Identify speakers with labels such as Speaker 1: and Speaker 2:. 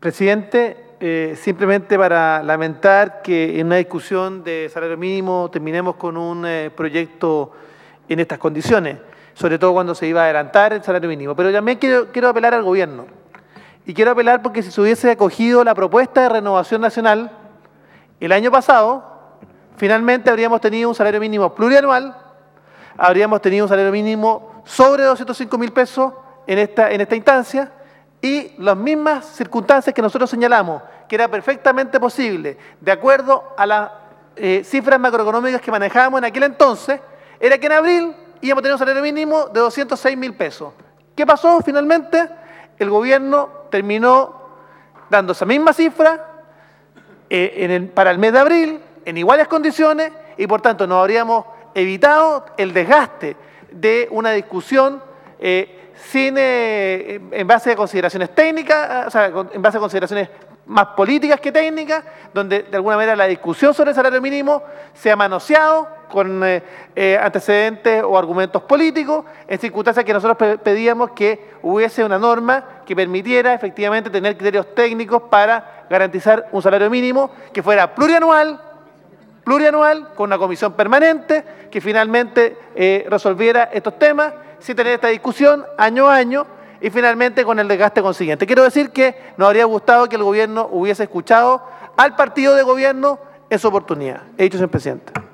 Speaker 1: Presidente, simplemente para lamentar que en una discusión de salario mínimo terminemos con un proyecto en estas condiciones, sobre todo cuando se iba a adelantar el salario mínimo. Pero también quiero apelar al gobierno. Y quiero apelar porque si se hubiese acogido la propuesta de Renovación Nacional el año pasado, finalmente habríamos tenido un salario mínimo plurianual, habríamos tenido un salario mínimo sobre 205.000 pesos en esta instancia, y las mismas circunstancias que nosotros señalamos, que era perfectamente posible, de acuerdo a las cifras macroeconómicas que manejábamos en aquel entonces, era que en abril íbamos a tener un salario mínimo de 206.000 pesos. ¿Qué pasó finalmente? El gobierno terminó dando esa misma cifra para el mes de abril, en iguales condiciones, y por tanto nos habríamos evitado el desgaste de una discusión en base a consideraciones técnicas, o sea, en base a consideraciones más políticas que técnicas, donde de alguna manera la discusión sobre el salario mínimo se ha manoseado con antecedentes o argumentos políticos, en circunstancias que nosotros pedíamos que hubiese una norma que permitiera efectivamente tener criterios técnicos para garantizar un salario mínimo que fuera plurianual, con una comisión permanente que finalmente resolviera estos temas, sin tener esta discusión año a año y finalmente con el desgaste consiguiente. Quiero decir que nos habría gustado que el gobierno hubiese escuchado al partido de gobierno en su oportunidad. He dicho, señor presidente.